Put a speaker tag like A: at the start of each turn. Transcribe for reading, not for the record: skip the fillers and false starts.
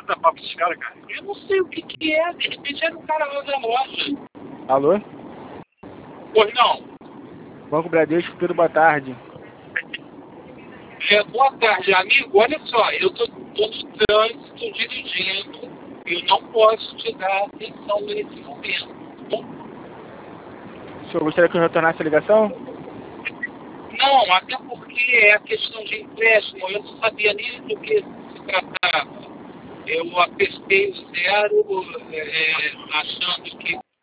A: da papo dos caras, cara?
B: Eu não sei o que é, de repente era um cara lá da loja.
C: Alô?
B: Pois não.
C: Banco Bradesco, Pedro, boa tarde.
B: Boa tarde, amigo. Olha só, eu tô no trânsito dirigindo. Eu não posso te dar atenção nesse momento. Bom,
C: O senhor gostaria que eu retornasse a ligação?
B: não, até porque é a questão de empréstimo. Eu não sabia nem do que se tratava. Eu apertei o zero achando que